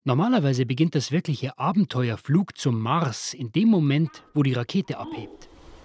Normalerweise beginnt das wirkliche Abenteuerflug zum Mars in dem Moment, wo die Rakete abhebt.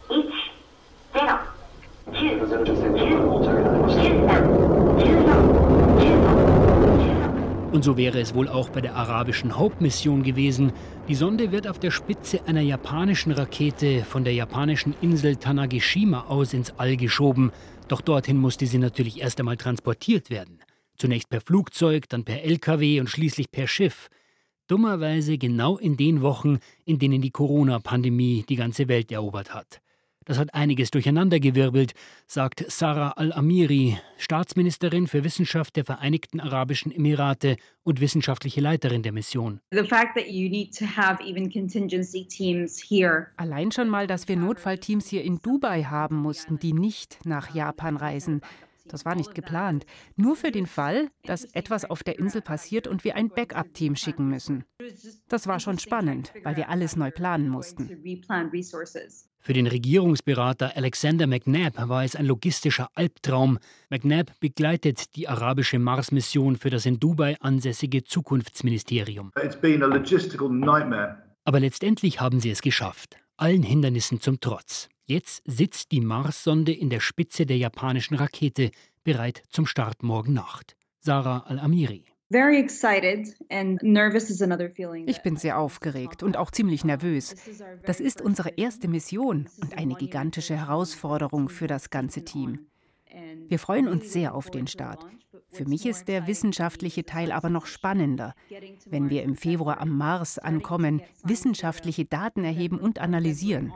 Und so wäre es wohl auch bei der arabischen Hope-Mission gewesen. Die Sonde wird auf der Spitze einer japanischen Rakete von der japanischen Insel Tanegashima aus ins All geschoben. Doch dorthin musste sie natürlich erst einmal transportiert werden. Zunächst per Flugzeug, dann per LKW und schließlich per Schiff. Dummerweise genau in den Wochen, in denen die Corona-Pandemie die ganze Welt erobert hat. Das hat einiges durcheinandergewirbelt, sagt Sarah Al-Amiri, Staatsministerin für Wissenschaft der Vereinigten Arabischen Emirate und wissenschaftliche Leiterin der Mission. Allein schon mal, dass wir Notfallteams hier in Dubai haben mussten, die nicht nach Japan reisen. Das war nicht geplant. Nur für den Fall, dass etwas auf der Insel passiert und wir ein Backup-Team schicken müssen. Das war schon spannend, weil wir alles neu planen mussten. Für den Regierungsberater Alexander McNabb war es ein logistischer Albtraum. McNabb begleitet die arabische Mars-Mission für das in Dubai ansässige Zukunftsministerium. Aber letztendlich haben sie es geschafft, allen Hindernissen zum Trotz. Jetzt sitzt die Mars-Sonde in der Spitze der japanischen Rakete, bereit zum Start morgen Nacht. Sarah Al-Amiri. Ich bin sehr aufgeregt und auch ziemlich nervös. Das ist unsere erste Mission und eine gigantische Herausforderung für das ganze Team. Wir freuen uns sehr auf den Start. Für mich ist der wissenschaftliche Teil aber noch spannender. Wenn wir im Februar am Mars ankommen, wissenschaftliche Daten erheben und analysieren.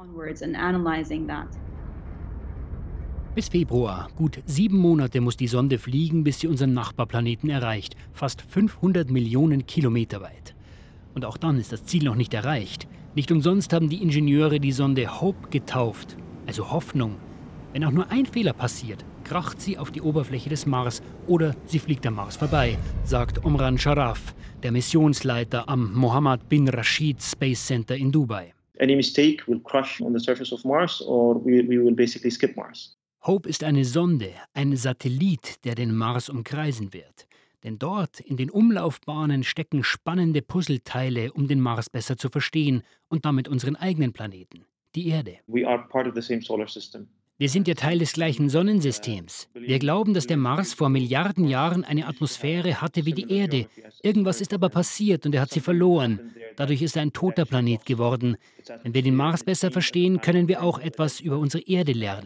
Bis Februar, gut 7 Monate muss die Sonde fliegen, bis sie unseren Nachbarplaneten erreicht. Fast 500 Millionen Kilometer weit. Und auch dann ist das Ziel noch nicht erreicht. Nicht umsonst haben die Ingenieure die Sonde Hope getauft, also Hoffnung. Wenn auch nur ein Fehler passiert, kracht sie auf die Oberfläche des Mars oder sie fliegt am Mars vorbei, sagt Omran Sharaf, der Missionsleiter am Mohammed bin Rashid Space Center in Dubai. Any mistake will crash on the surface of Mars or we will basically skip Mars. Hope ist eine Sonde, ein Satellit, der den Mars umkreisen wird. Denn dort in den Umlaufbahnen stecken spannende Puzzleteile, um den Mars besser zu verstehen und damit unseren eigenen Planeten, die Erde. We are part of the same solar system. Wir sind ja Teil des gleichen Sonnensystems. Wir glauben, dass der Mars vor Milliarden Jahren eine Atmosphäre hatte wie die Erde. Irgendwas ist aber passiert und er hat sie verloren. Dadurch ist er ein toter Planet geworden. Wenn wir den Mars besser verstehen, können wir auch etwas über unsere Erde lernen.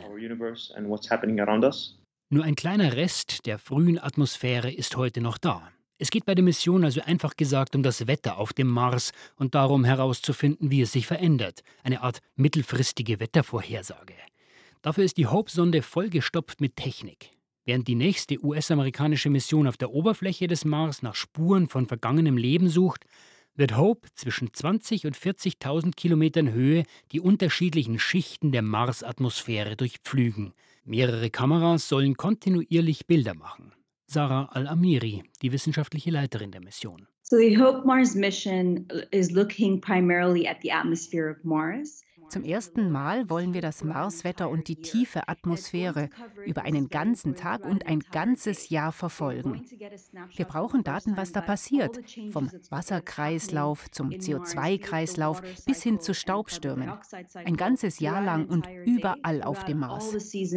Nur ein kleiner Rest der frühen Atmosphäre ist heute noch da. Es geht bei der Mission also einfach gesagt um das Wetter auf dem Mars und darum herauszufinden, wie es sich verändert. Eine Art mittelfristige Wettervorhersage. Dafür ist die Hope-Sonde vollgestopft mit Technik. Während die nächste US-amerikanische Mission auf der Oberfläche des Mars nach Spuren von vergangenem Leben sucht, wird Hope zwischen 20.000 und 40.000 Kilometern Höhe die unterschiedlichen Schichten der Marsatmosphäre durchpflügen. Mehrere Kameras sollen kontinuierlich Bilder machen. Sarah Al-Amiri, die wissenschaftliche Leiterin der Mission. So the Hope Mars mission is looking primarily at the atmosphere of Mars. Zum ersten Mal wollen wir das Marswetter und die tiefe Atmosphäre über einen ganzen Tag und ein ganzes Jahr verfolgen. Wir brauchen Daten, was da passiert, vom Wasserkreislauf zum CO2-Kreislauf bis hin zu Staubstürmen. Ein ganzes Jahr lang und überall auf dem Mars.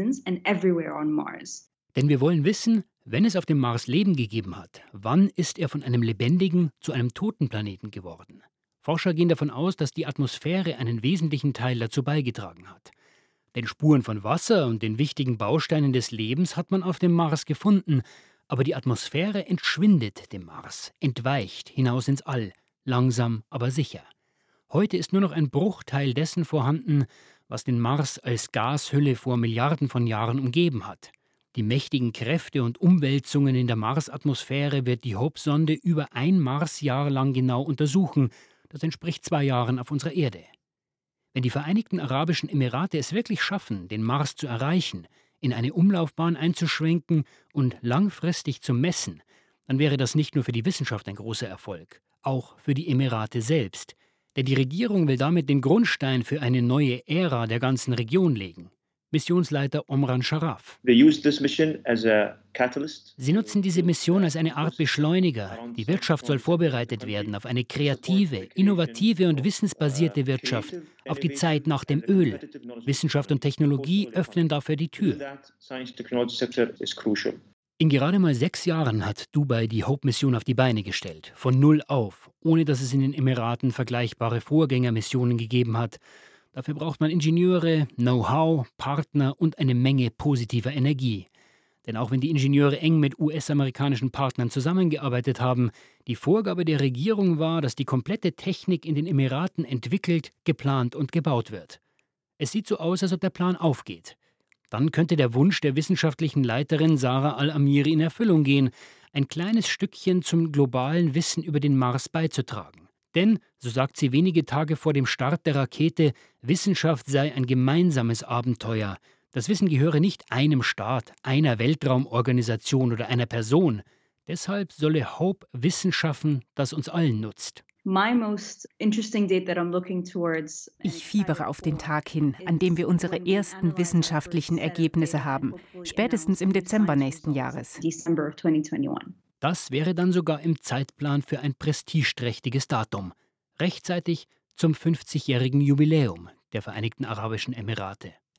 Denn wir wollen wissen, wenn es auf dem Mars Leben gegeben hat, wann ist er von einem lebendigen zu einem toten Planeten geworden? Forscher gehen davon aus, dass die Atmosphäre einen wesentlichen Teil dazu beigetragen hat. Denn Spuren von Wasser und den wichtigen Bausteinen des Lebens hat man auf dem Mars gefunden, aber die Atmosphäre entschwindet dem Mars, entweicht hinaus ins All, langsam aber sicher. Heute ist nur noch ein Bruchteil dessen vorhanden, was den Mars als Gashülle vor Milliarden von Jahren umgeben hat. Die mächtigen Kräfte und Umwälzungen in der Marsatmosphäre wird die Hope-Sonde über ein Marsjahr lang genau untersuchen. Das entspricht 2 Jahren auf unserer Erde. Wenn die Vereinigten Arabischen Emirate es wirklich schaffen, den Mars zu erreichen, in eine Umlaufbahn einzuschwenken und langfristig zu messen, dann wäre das nicht nur für die Wissenschaft ein großer Erfolg, auch für die Emirate selbst. Denn die Regierung will damit den Grundstein für eine neue Ära der ganzen Region legen. Missionsleiter Omran Sharaf. They use this mission as a catalyst. Sie nutzen diese Mission als eine Art Beschleuniger. Die Wirtschaft soll vorbereitet werden auf eine kreative, innovative und wissensbasierte Wirtschaft, auf die Zeit nach dem Öl. Wissenschaft und Technologie öffnen dafür die Tür. In gerade mal 6 Jahren hat Dubai die Hope-Mission auf die Beine gestellt, von null auf, ohne dass es in den Emiraten vergleichbare Vorgängermissionen gegeben hat. Dafür braucht man Ingenieure, Know-how, Partner und eine Menge positiver Energie. Denn auch wenn die Ingenieure eng mit US-amerikanischen Partnern zusammengearbeitet haben, die Vorgabe der Regierung war, dass die komplette Technik in den Emiraten entwickelt, geplant und gebaut wird. Es sieht so aus, als ob der Plan aufgeht. Dann könnte der Wunsch der wissenschaftlichen Leiterin Sarah Al-Amiri in Erfüllung gehen, ein kleines Stückchen zum globalen Wissen über den Mars beizutragen. Denn, so sagt sie wenige Tage vor dem Start der Rakete, Wissenschaft sei ein gemeinsames Abenteuer. Das Wissen gehöre nicht einem Staat, einer Weltraumorganisation oder einer Person. Deshalb solle Hope Wissen schaffen, das uns allen nutzt. Ich fiebere auf den Tag hin, an dem wir unsere ersten wissenschaftlichen Ergebnisse haben, spätestens im Dezember nächsten Jahres. Das wäre dann sogar im Zeitplan für ein prestigeträchtiges Datum, rechtzeitig zum 50-jährigen Jubiläum der Vereinigten Arabischen Emirate.